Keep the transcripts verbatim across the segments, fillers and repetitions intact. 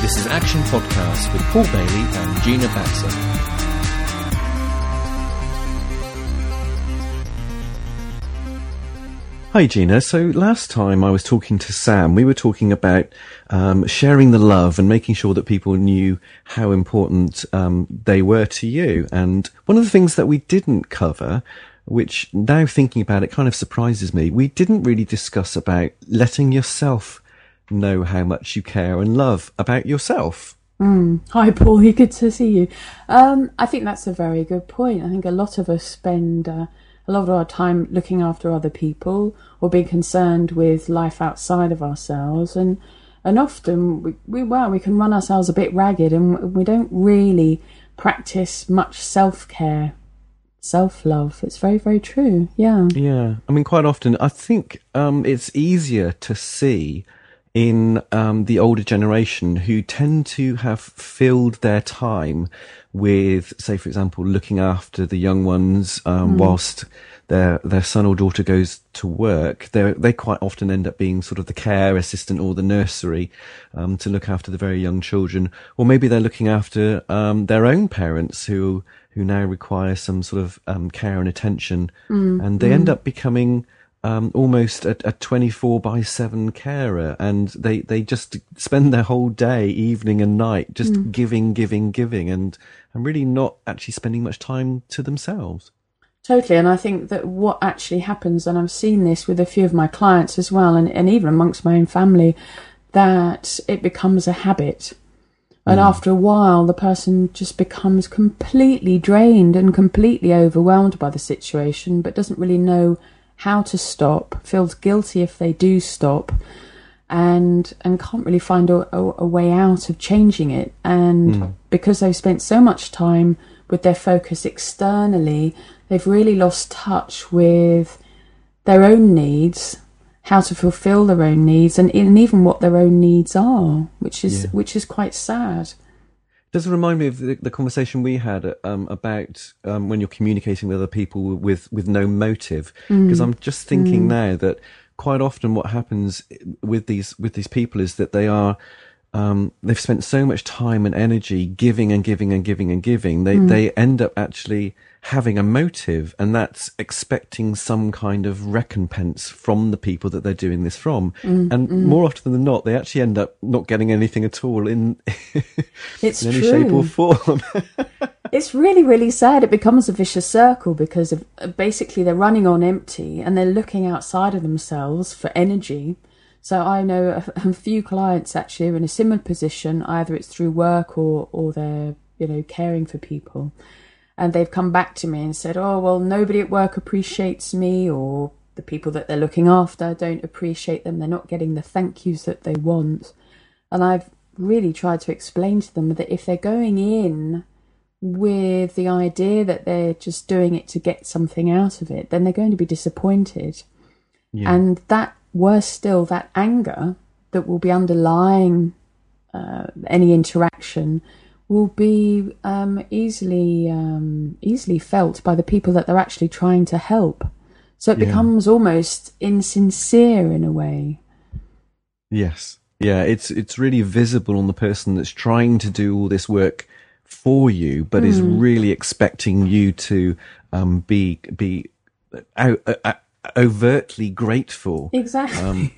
This is Action Podcast with Paul Bailey and Gina Batson. Hi Gina, so last time I was talking to Sam, we were talking about um, sharing the love and making sure that people knew how important um, they were to you. And one of the things that we didn't cover, which now thinking about it kind of surprises me, we didn't really discuss about letting yourself know how much you care and love about yourself. Mm. Hi Paulie, good to see you. Um, I think that's a very good point. I think a lot of us spend uh, a lot of our time looking after other people or being concerned with life outside of ourselves, and and often we, we well we can run ourselves a bit ragged, and we don't really practice much self-care, self-love. It's very, very true. Yeah. Yeah. I mean, quite often I think um, it's easier to see in um, the older generation who tend to have filled their time with, say, for example, looking after the young ones um, mm. whilst their their son or daughter goes to work. They they quite often end up being sort of the care assistant or the nursery um, to look after the very young children, or maybe they're looking after um, their own parents who who now require some sort of um, care and attention, mm. and they mm. end up becoming Um, almost a, a twenty-four by seven carer, and they, they just spend their whole day, evening and night, just mm. giving, giving, giving, and, and really not actually spending much time to themselves. Totally, and I think that what actually happens, and I've seen this with a few of my clients as well, and, and even amongst my own family, that it becomes a habit. And mm. after a while, the person just becomes completely drained and completely overwhelmed by the situation, but doesn't really know how to stop, feels guilty if they do stop, and and can't really find a, a, a way out of changing it. And mm. because they've spent so much time with their focus externally, they've really lost touch with their own needs, how to fulfill their own needs, and, and even what their own needs are, which is yeah. which is quite sad. Does it remind me of the, the conversation we had um, about um, when you're communicating with other people with, with no motive? Because mm. I'm just thinking mm. now that quite often what happens with these with these people is that they are um, they've spent so much time and energy giving and giving and giving and giving. They mm. they end up actually having a motive, and that's expecting some kind of recompense from the people that they're doing this from. Mm, and mm. more often than not, they actually end up not getting anything at all in, it's in any true. shape or form. It's really, really sad. It becomes a vicious circle because of, basically they're running on empty and they're looking outside of themselves for energy. So I know a, a few clients actually are in a similar position, either it's through work or, or they're, you know, caring for people. And they've come back to me and said, oh, well, nobody at work appreciates me, or the people that they're looking after don't appreciate them. They're not getting the thank yous that they want. And I've really tried to explain to them that if they're going in with the idea that they're just doing it to get something out of it, then they're going to be disappointed. Yeah. And that, worse still, that anger that will be underlying uh, any interaction will be um, easily um, easily felt by the people that they're actually trying to help. So it yeah. becomes almost insincere in a way. Yes. Yeah, it's it's really visible on the person that's trying to do all this work for you, but mm. is really expecting you to um, be be o- o- overtly grateful. Exactly. Um,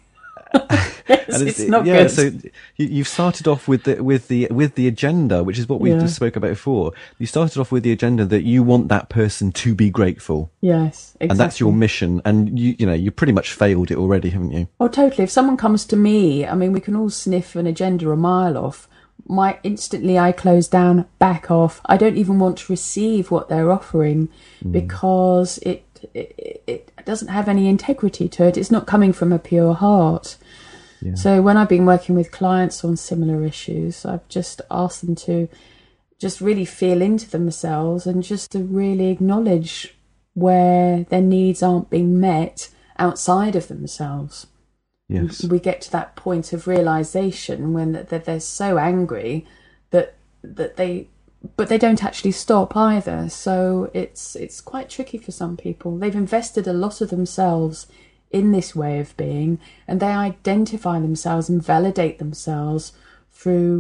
yes, it's, it's not yeah, good. So you, you've started off with the with the with the agenda, which is what we yeah. just spoke about before. You started off with the agenda that you want that person to be grateful. Yes, exactly. And that's your mission. And you you know you pretty much failed it already, haven't you? Oh, totally. If someone comes to me, I mean, we can all sniff an agenda a mile off. My instantly I close down, back off. I don't even want to receive what they're offering mm. because it. It, it doesn't have any integrity to it. It's not coming from a pure heart. Yeah. So when I've been working with clients on similar issues, I've just asked them to just really feel into themselves and just to really acknowledge where their needs aren't being met outside of themselves. Yes. We get to that point of realization when that they're so angry that that they but they don't actually stop either. So it's it's quite tricky for some people. They've invested a lot of themselves in this way of being, and they identify themselves and validate themselves through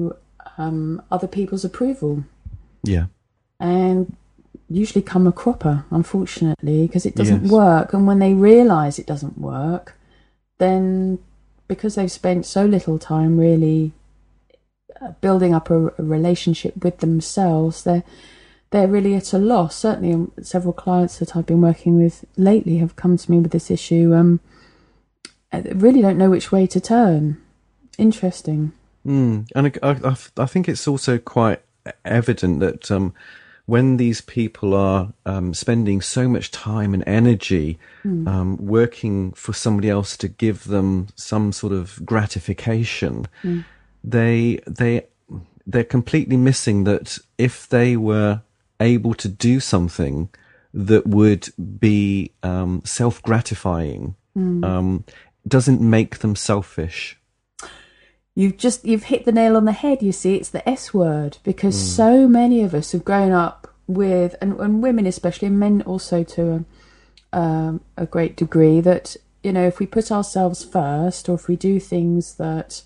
um, other people's approval. Yeah. And usually come a cropper, unfortunately, because it doesn't Yes. work. And when they realise it doesn't work, then because they've spent so little time really uh, building up a, a relationship with themselves, they're they're really at a loss. Certainly, um, several clients that I've been working with lately have come to me with this issue. Um, they really don't know which way to turn. Interesting. Mm. And I, I, I think it's also quite evident that um, when these people are um, spending so much time and energy Mm. um, working for somebody else to give them some sort of gratification, Mm. they they they're completely missing that if they were able to do something that would be um, self-gratifying, Mm. um, doesn't make them selfish. You've just you've hit the nail on the head. You see, it's the S word, because mm. so many of us have grown up with, and, and women especially, and men also to a, um, a great degree, that, you know, if we put ourselves first, or if we do things that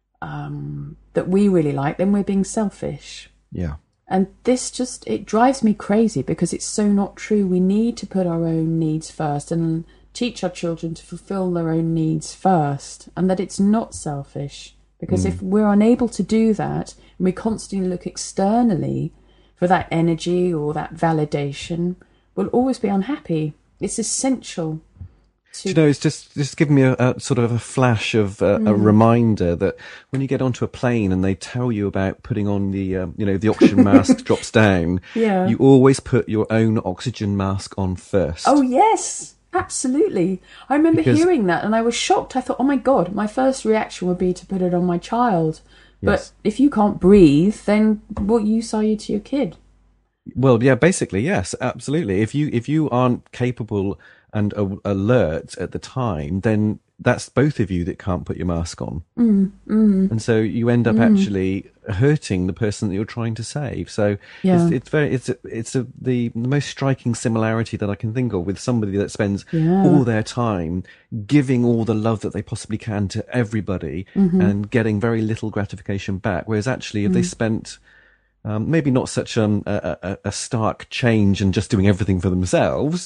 um, that we really like, then we're being selfish. Yeah. And this just, it drives me crazy, because it's so not true. We need to put our own needs first and teach our children to fulfill their own needs first, and that it's not selfish. Because mm. if we're unable to do that, and we constantly look externally for that energy or that validation, we'll always be unhappy. It's essential. To... Do you know, it's just just giving me a, a sort of a flash of uh, mm. a reminder that when you get onto a plane and they tell you about putting on the, um, you know, the oxygen mask drops down, yeah. you always put your own oxygen mask on first. Oh, yes. Absolutely. I remember because, hearing that and I was shocked. I thought, oh my God, my first reaction would be to put it on my child. But yes. if you can't breathe, then what use are you to your kid? Well, yeah, basically, yes, absolutely. If you if you aren't capable and uh, alert at the time, then that's both of you that can't put your mask on. Mm, mm, and so you end up mm. actually hurting the person that you're trying to save. So yeah. it's, it's very, it's, a, it's a, the most striking similarity that I can think of with somebody that spends yeah. all their time giving all the love that they possibly can to everybody mm-hmm. and getting very little gratification back. Whereas actually, if mm. they spent um, maybe not such um, a, a, a stark change and just doing everything for themselves,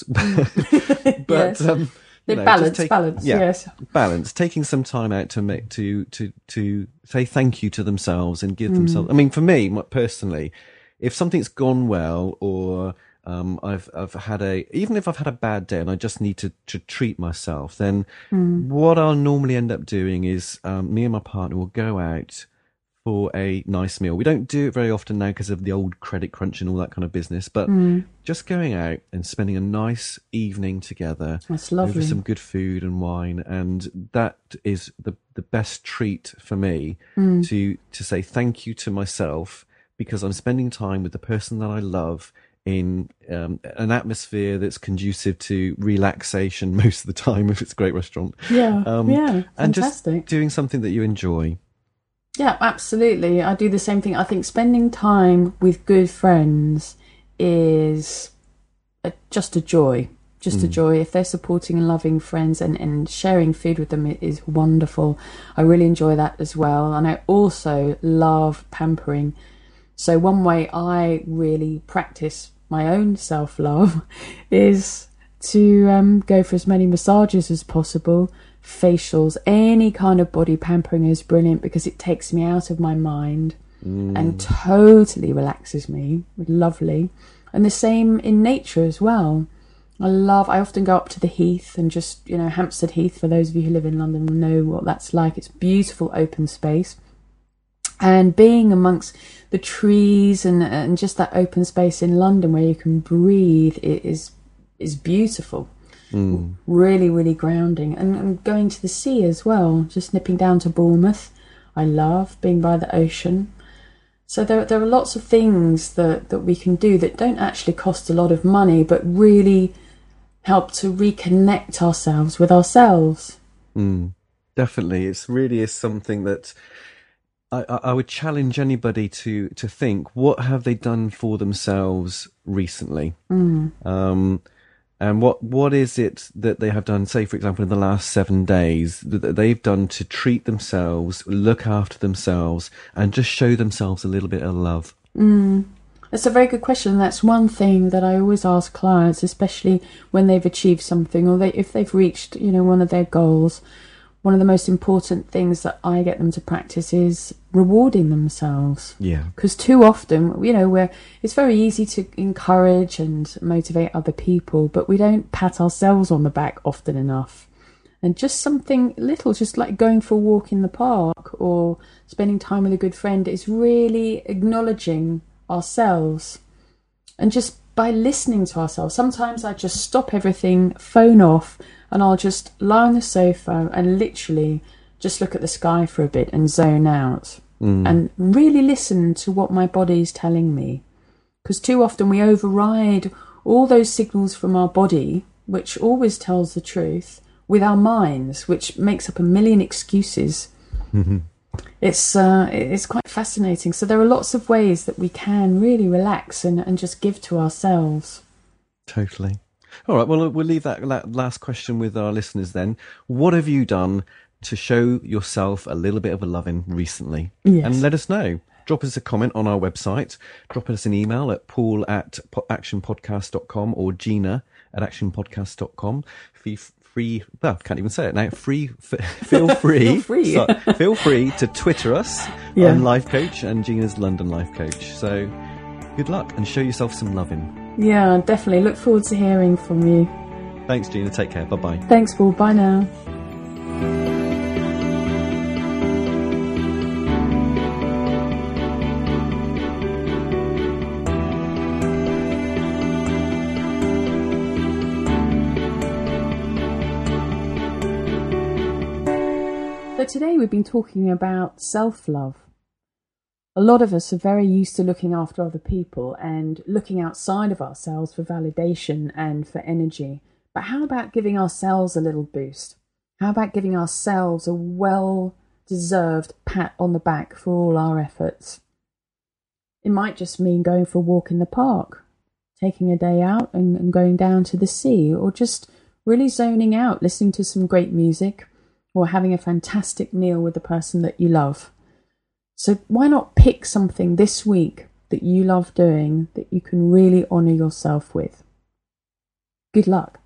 but, but yes. um, The know, balance, take, balance, yeah, yes. balance. Taking some time out to make to to to say thank you to themselves and give mm. themselves. I mean, for me personally, if something's gone well, or um, I've I've had a even if I've had a bad day and I just need to to treat myself, then mm. what I'll normally end up doing is um, me and my partner will go out for a nice meal. We don't do it very often now because of the old credit crunch and all that kind of business, but mm. just going out and spending a nice evening together. That's lovely. Over some good food and wine, and that is the the best treat for me mm. to to say thank you to myself, because I'm spending time with the person that I love in um, an atmosphere that's conducive to relaxation most of the time if it's a great restaurant. Yeah, um, yeah, fantastic. And just doing something that you enjoy. Yeah, absolutely. I do the same thing. I think spending time with good friends is a, just a joy. Just mm. a joy. If they're supporting and loving friends and, and sharing food with them, it is wonderful. I really enjoy that as well. And I also love pampering. So one way I really practice my own self-love is to um, go for as many massages as possible. Facials, any kind of body pampering is brilliant because it takes me out of my mind mm. and totally relaxes me. Lovely. And the same in nature as well. I love, I often go up to the Heath and just, you know, Hampstead Heath, for those of you who live in London will know what that's like. It's beautiful open space. And being amongst the trees and and just that open space in London where you can breathe, it is is beautiful. Mm. Really, really grounding. And, and going to the sea as well, just nipping down to Bournemouth. I love being by the ocean. So there, there are lots of things that, that we can do that don't actually cost a lot of money, but really help to reconnect ourselves with ourselves. Mm. Definitely. It's really is something that I, I would challenge anybody to, to think, what have they done for themselves recently? Mm. Um, And what, what is it that they have done, say, for example, in the last seven days, that they've done to treat themselves, look after themselves, and just show themselves a little bit of love? Mm. That's a very good question. That's one thing that I always ask clients, especially when they've achieved something or they, if they've reached, you know, one of their goals. One of the most important things that I get them to practice is rewarding themselves. Yeah. Because too often, you know, we're, it's very easy to encourage and motivate other people, but we don't pat ourselves on the back often enough. And just something little, just like going for a walk in the park or spending time with a good friend, is really acknowledging ourselves. And just by listening to ourselves, sometimes I just stop everything, phone off, and I'll just lie on the sofa and literally just look at the sky for a bit and zone out mm. and really listen to what my body's telling me. Because too often we override all those signals from our body, which always tells the truth, with our minds, which makes up a million excuses. Mm-hmm. It's uh, it's quite fascinating. So there are lots of ways that we can really relax and, and just give to ourselves. Totally. All right, well, we'll leave that last question with our listeners then. What have you done to show yourself a little bit of a loving recently? Yes. And let us know. Drop us a comment on our website. Drop us an email at paul at action podcast dot com or Gina at action podcast dot com. Free, free well, I can't even say it now. Free, f- feel free. feel free. so, feel free to Twitter us yeah. on Life Coach and Gina's London Life Coach. So good luck and show yourself some loving. Yeah, definitely. Look forward to hearing from you. Thanks, Gina. Take care. Bye-bye. Thanks, Paul. Bye now. So today we've been talking about self-love. A lot of us are very used to looking after other people and looking outside of ourselves for validation and for energy. But how about giving ourselves a little boost? How about giving ourselves a well-deserved pat on the back for all our efforts? It might just mean going for a walk in the park, taking a day out and, and going down to the sea, or just really zoning out, listening to some great music, or having a fantastic meal with the person that you love. So why not pick something this week that you love doing that you can really honour yourself with? Good luck.